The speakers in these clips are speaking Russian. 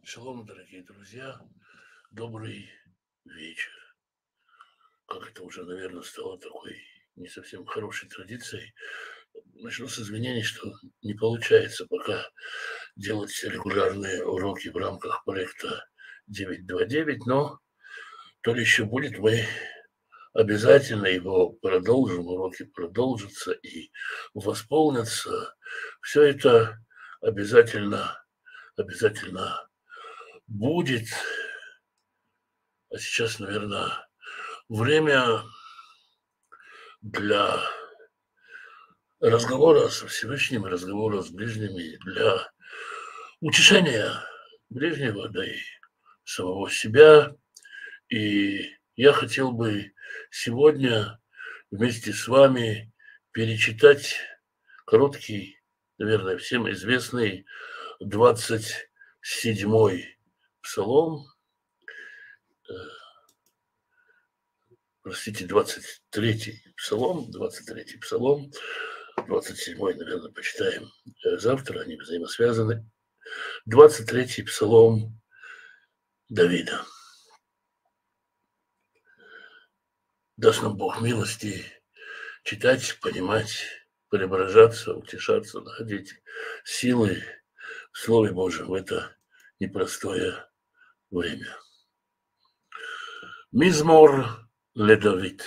Шалом, дорогие друзья, добрый вечер. Как это уже, наверное, стало такой не совсем хорошей традицией. Начну с извинений, что не получается пока делать регулярные уроки в рамках проекта 929, но то ли еще будет, мы обязательно его продолжим, уроки продолжатся и восполнятся. Все это обязательно будет. А сейчас, наверное, время для разговора со Всевышним, разговора с ближними, для утешения ближнего, да и самого себя. И я хотел бы сегодня вместе с вами перечитать короткий, наверное, всем известный 27-й псалом, простите, 23-й псалом, 23-й псалом, 27-й, наверное, почитаем завтра, они взаимосвязаны. 23-й псалом Давида. Даст нам Бог милости читать, понимать, преображаться, утешаться, находить силы в Слове Божьем в это непростое время. Мизмор ле Давид.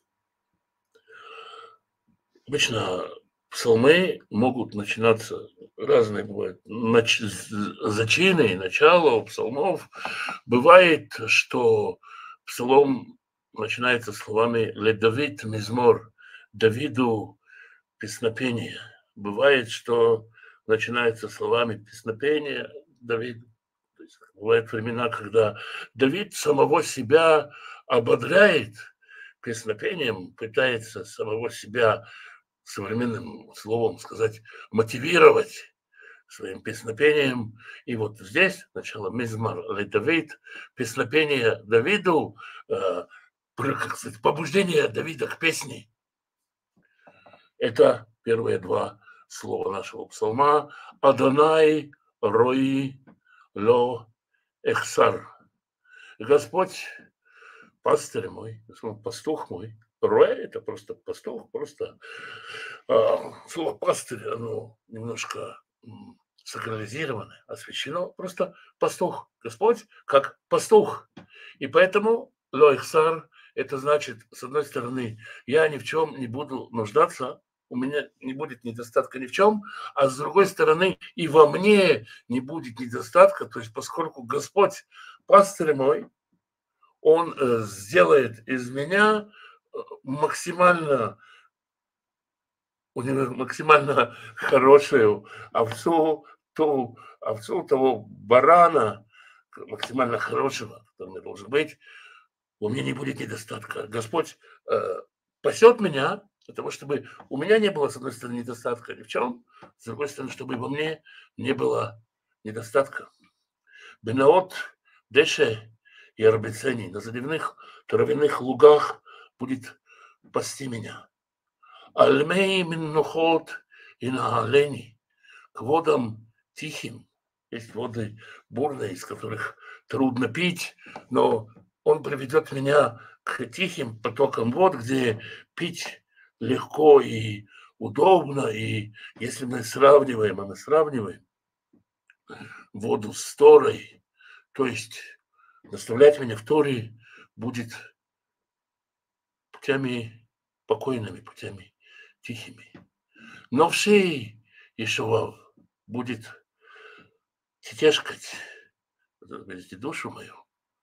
Обычно псалмы могут начинаться, разные бывают, зачины, начало у псалмов. Бывает, что псалом начинается словами «Ле Давид мизмор», Давиду песнопение. Бывает, что начинается словами песнопения Давиду. То есть бывают времена, когда Давид самого себя ободряет песнопением, пытается самого себя современным словом сказать, мотивировать своим песнопением. И вот здесь начало Мизмар ле Давид, песнопение Давиду, как сказать, побуждение Давида к песне. Это первые два слова нашего псалма. Адонай рои ло эхсар. Господь, пастырь мой, пастух мой. Роэ – это просто пастух, просто слово пастырь, оно немножко сакрализировано, освящено. Просто пастух. Господь как пастух. И поэтому лоихсар – это значит, с одной стороны, я ни в чем не буду нуждаться, у меня не будет недостатка ни в чем, а с другой стороны, и во мне не будет недостатка, то есть поскольку Господь пастырь мой, Он сделает из меня максимально хорошую овцу, ту овцу того барана, максимально хорошего, который у меня должен быть, у меня не будет недостатка. Господь пасет меня для того, чтобы у меня не было, с одной стороны, недостатка ни в чем, с другой стороны, чтобы во мне не было недостатка. Бенаот, Деше и Арбецени, на заливных травяных лугах будет пасти меня. Альмей миннухот и наалени, к водам тихим. Есть воды бурные, из которых трудно пить, но он приведет меня к тихим потокам вод, где пить легко и удобно. И если мы сравниваем, воду с Торой, то есть наставлять меня в Торе будет путями покойными, путями тихими. Но все Ишуа будет тяжкать, душу мою.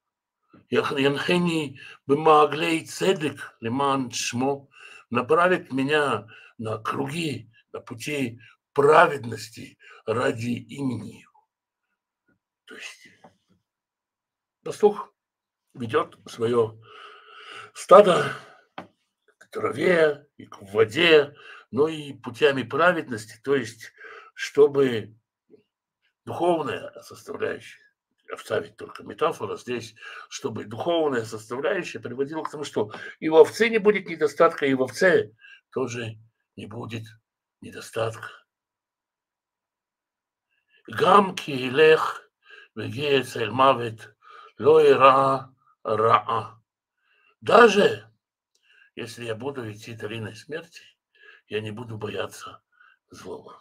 Янхени бемааглей цедек лиман шмо, направит меня на круги, на пути праведности ради имени его. То есть пастух ведет свое стадо к траве и к воде, но и путями праведности, то есть чтобы духовная составляющая, овца только метафора здесь, чтобы духовная составляющая приводила к тому, что и в овце не будет недостатка, и в овце тоже не будет недостатка. Гам киелех вегея цель мавит, лоира раа. Даже если я буду идти долиной смерти, я не буду бояться злого.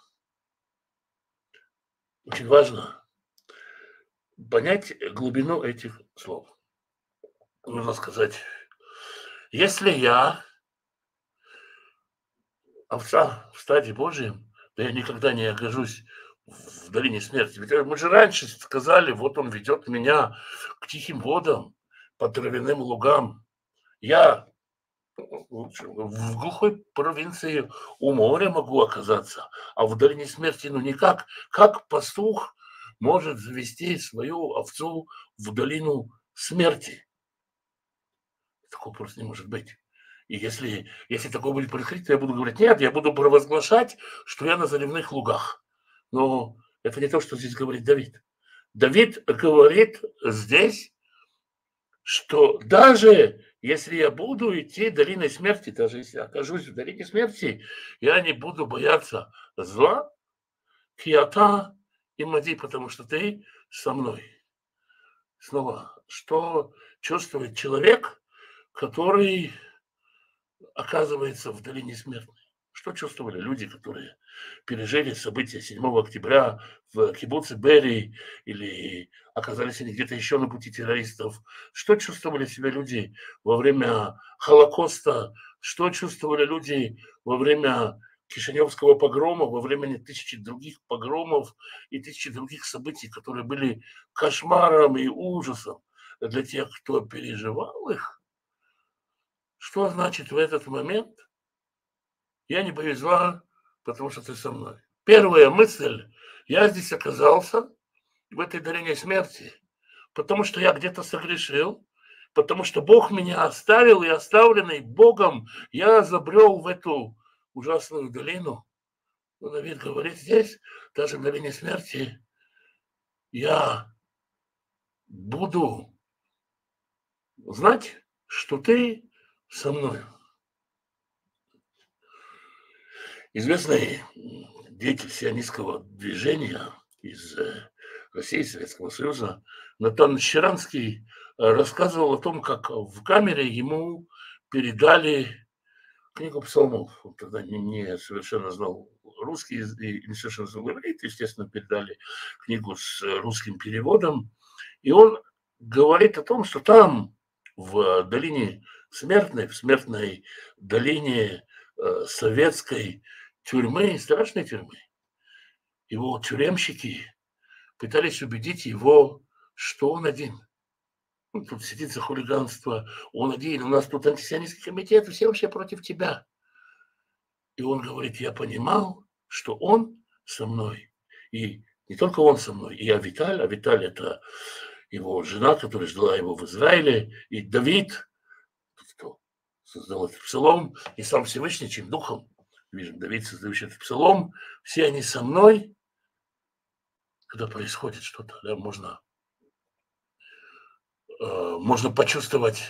Очень важно понять глубину этих слов. Нужно сказать, если я овца в стаде Божьем, то я никогда не окажусь в долине смерти. Ведь мы же раньше сказали, вот он ведет меня к тихим водам, по травяным лугам. Я в глухой провинции у моря могу оказаться, а в долине смерти ну никак. Как пастух может завести свою овцу в долину смерти? Такого просто не может быть. И если такое будет происходить, то я буду говорить, нет, я буду провозглашать, что я на заливных лугах. Но это не то, что здесь говорит Давид. Давид говорит здесь, что даже если я буду идти долиной смерти, даже если я окажусь в долине смерти, я не буду бояться зла, киата и мади, потому что ты со мной. Снова, что чувствует человек, который оказывается в долине смерти? Что чувствовали люди, которые пережили события 7 октября в кибуце Бери или оказались они где-то еще на пути террористов? Что чувствовали себя люди во время Холокоста? Что чувствовали люди во время Кишиневского погрома, во время тысячи других погромов и тысячи других событий, которые были кошмаром и ужасом для тех, кто переживал их? Что значит в этот момент я не боюсь зла, потому что ты со мной? Первая мысль, я здесь оказался, в этой долине смерти, потому что я где-то согрешил, потому что Бог меня оставил, и оставленный Богом я забрел в эту ужасную долину. Но Давид говорит здесь, даже в долине смерти, я буду знать, что ты со мной. Известный деятель сионистского движения из России, Советского Союза, Натан Щеранский рассказывал о том, как в камере ему передали книгу псалмов. Он тогда не совершенно знал русский и не совершенно знал иврит, естественно, передали книгу с русским переводом. И он говорит о том, что там, в долине смертной, в смертной долине советской тюрьмы, страшной тюрьмы, его тюремщики пытались убедить его, что он один. Ну, тут сидит за хулиганство, он один, у нас тут антисионистский комитет, все вообще против тебя. И он говорит, я понимал, что он со мной. И не только он со мной, и Авиталь. Авиталь – это его жена, которая ждала его в Израиле, и Давид, кто создал этот псалом, и сам Всевышний, чьим духом, видим, Давид, создающий этот псалом, все они со мной, когда происходит что-то, да, можно почувствовать.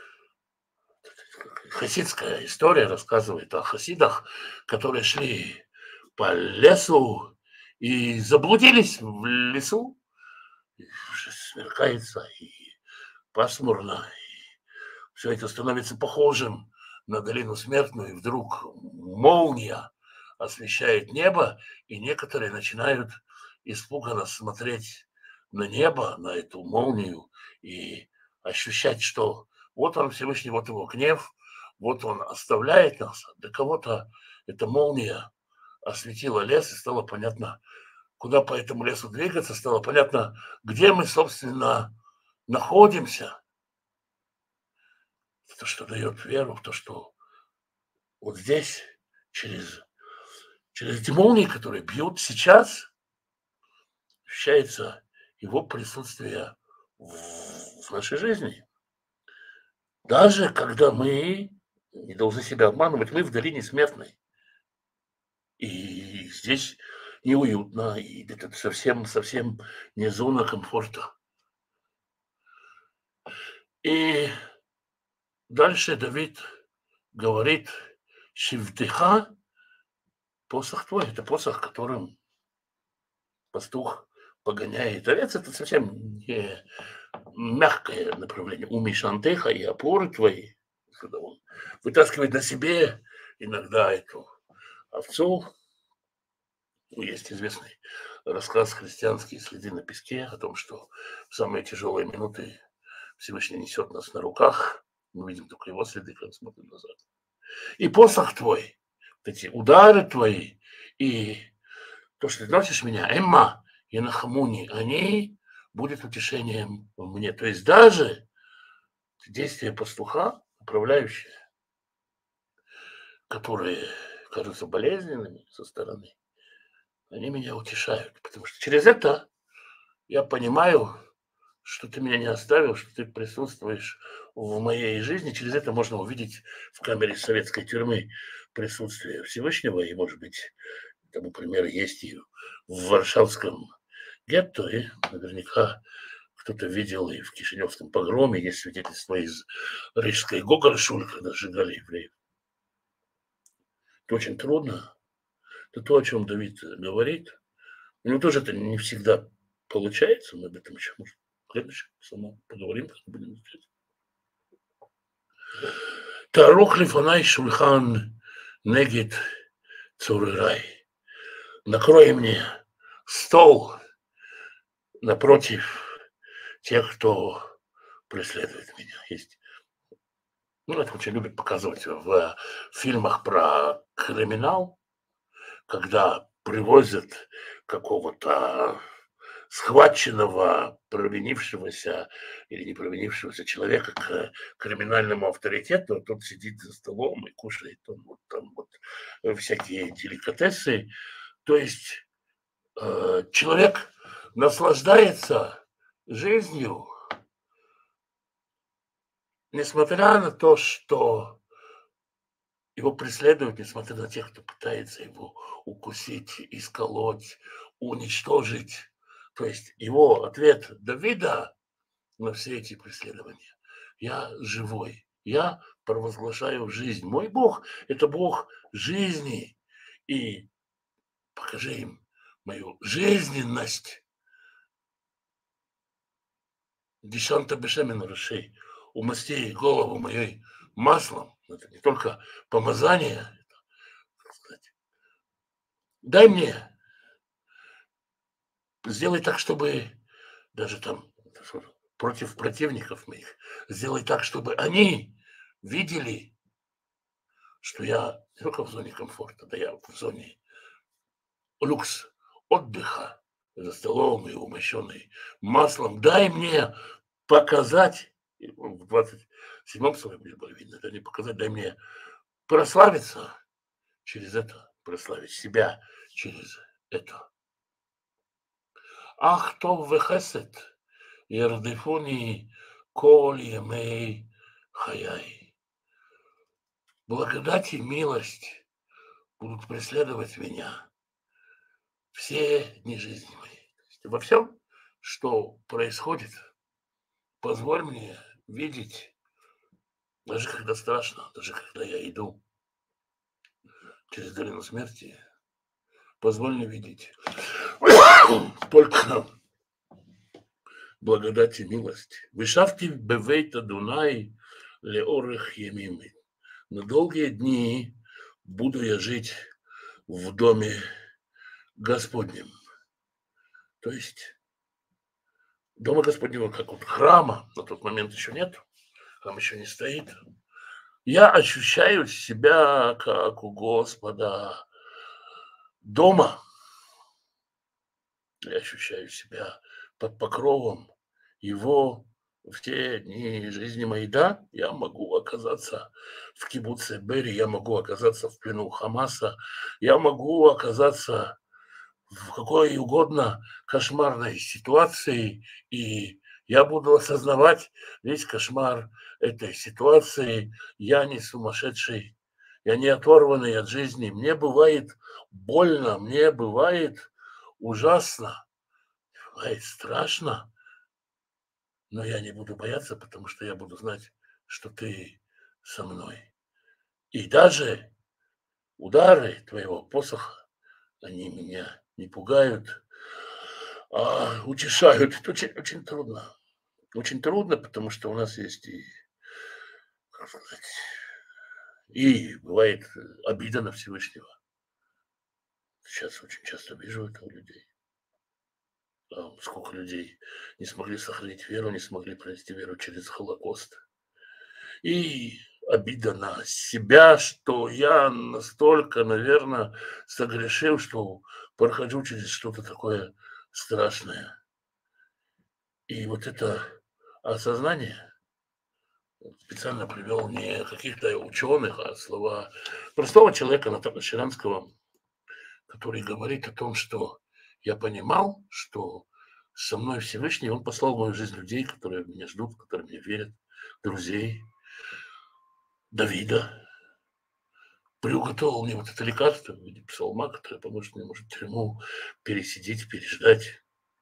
Хасидская история рассказывает о хасидах, которые шли по лесу и заблудились в лесу. И уже смеркается, и пасмурно, и все это становится похожим на долину смертную, и вдруг молния освещает небо, и некоторые начинают испуганно смотреть на небо, на эту молнию, и ощущать, что вот он Всевышний, вот его гнев, вот он оставляет нас. Для кого-то эта молния осветила лес, и стало понятно, куда по этому лесу двигаться, стало понятно, где мы, собственно, находимся. То, что дает веру в то, что вот здесь, через эти молнии, которые бьют сейчас, ощущается его присутствие в нашей жизни. Даже когда мы не должны себя обманывать, мы в долине смертной. И здесь неуютно, и это совсем не зона комфорта. И дальше Давид говорит, Шивтыха, посох твой, это посох, которым пастух погоняет овец, это совсем не мягкое направление. У Мишантеха и опоры твои, когда он вытаскивает на себе иногда эту овцу. Ну, есть известный рассказ «Христианские следы на песке» о том, что в самые тяжелые минуты Всевышний несет нас на руках. Мы видим только его следы, когда смотрим назад. И посох твой, вот эти удары твои, и то, что ты носишь меня, Эмма и Нахамуни, они будут утешением мне. То есть даже действия пастуха, управляющие, которые кажутся болезненными со стороны, они меня утешают, потому что через это я понимаю, что ты меня не оставил, что ты присутствуешь в моей жизни. Через это можно увидеть в камере советской тюрьмы присутствие Всевышнего, и, может быть, тому пример есть и в Варшавском гетто, и наверняка кто-то видел и в Кишиневском погроме, есть свидетельства из Рижской Гогольшуль, когда сжигали евреев. Это очень трудно. Это то, о чем Давид говорит. У него тоже это не всегда получается. Мы об этом еще, может, в следующем самом поговорим, как будем здесь. Тарух лифанай шульхан негит цурирай. Накрой мне стол напротив тех, кто преследует меня. Есть, ну, это очень любят показывать в фильмах про криминал, когда привозят какого-то схваченного, провинившегося или не провинившегося человека к криминальному авторитету, тот сидит за столом и кушает он вот там вот всякие деликатесы. То есть человек наслаждается жизнью, несмотря на то, что его преследуют, несмотря на тех, кто пытается его укусить, исколоть, уничтожить. То есть его ответ Давида на все эти преследования: я живой, я провозглашаю жизнь. Мой Бог – это Бог жизни. И покажи им мою жизненность. Дешанта бешемен рушей, умасти голову моей маслом. Это не только помазание, так сказать. Дай мне, сделай так, чтобы даже там против противников моих, сделай так, чтобы они видели, что я не только в зоне комфорта, да я в зоне люкс, отдыха, за столом и умощенный маслом. Дай мне показать, в 27-м слове будет более видно, это не показать, дай мне прославиться через это, прославить себя через это. Ах, то вехесет, ярдефуни коль емей хаяй. Благодать и милость будут преследовать меня все дни жизни моей. Во всем, что происходит, позволь мне видеть, даже когда страшно, даже когда я иду через долину смерти, позволь мне видеть только благодать и милость. Вышавти бевейта Дунай леорых емимы. На долгие дни буду я жить в доме Господнем. То есть дома Господнего, как вот храма, на тот момент еще нет, храм еще не стоит. Я ощущаю себя как у Господа дома. Я ощущаю себя под покровом Его все дни жизни моей. Да, я могу оказаться в кибуце Бери, я могу оказаться в плену Хамаса, я могу оказаться в какой угодно кошмарной ситуации, и я буду осознавать весь кошмар этой ситуации. Я не сумасшедший, я не оторванный от жизни. Мне бывает больно, мне бывает ужасно, бывает страшно, но я не буду бояться, потому что я буду знать, что ты со мной. И даже удары твоего посоха, они меня не пугают. утешают. Это очень, очень трудно. Очень трудно, потому что у нас есть и, как сказать, и бывает обида на Всевышнего. Сейчас очень часто вижу это у людей. Сколько людей не смогли сохранить веру, не смогли провести веру через Холокост. И обида на себя, что я настолько, наверное, согрешил, что прохожу через что-то такое страшное. И вот это осознание специально привел не каких-то ученых, а слова простого человека Натана Щеранского, который говорит о том, что я понимал, что со мной Всевышний, он послал в мою жизнь людей, которые меня ждут, которые мне верят, друзей, Давида, приуготовил мне вот это лекарство в виде псалма, которое поможет мне, может, тюрьму пересидеть, переждать.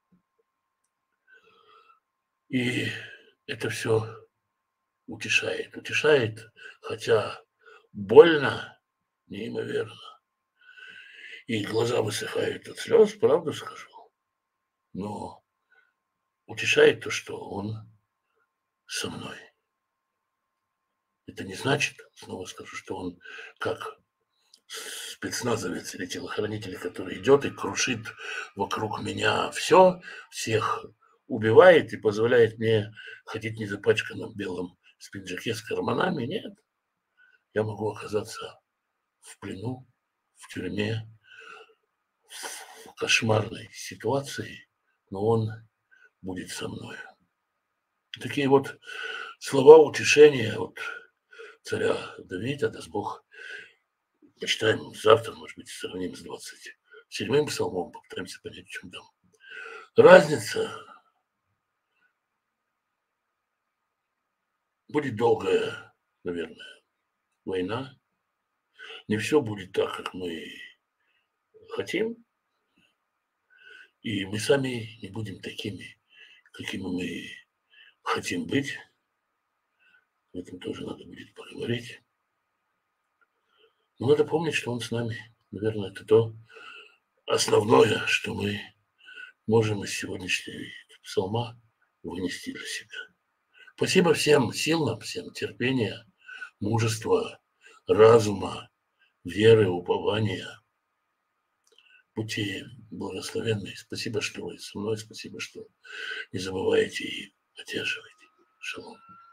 И это все утешает. Утешает, хотя больно, неимоверно. И глаза высыхают от слез, правду скажу. Но утешает то, что он со мной. Это не значит, снова скажу, что он как спецназовец или телохранитель, который идет и крушит вокруг меня все, всех убивает и позволяет мне ходить в незапачканном белом пиджаке с карманами. Нет, я могу оказаться в плену, в тюрьме, в кошмарной ситуации, но он будет со мной. Такие вот слова утешения от царя Давида, даст Бог, почитаем завтра, может быть, сравним с 27-м псалмом, попытаемся понять, в чем там разница. Будет долгая, наверное, война. Не все будет так, как мы хотим, и мы сами не будем такими, какими мы хотим быть. Об этом тоже надо будет поговорить. Но надо помнить, что он с нами. Наверное, это то основное, что мы можем из сегодняшнего псалма вынести для себя. Спасибо всем, сил нам всем, терпения, мужества, разума, веры, упования. Будьте благословенны. Спасибо, что вы со мной. Спасибо, что не забываете и поддерживаете. Шалом.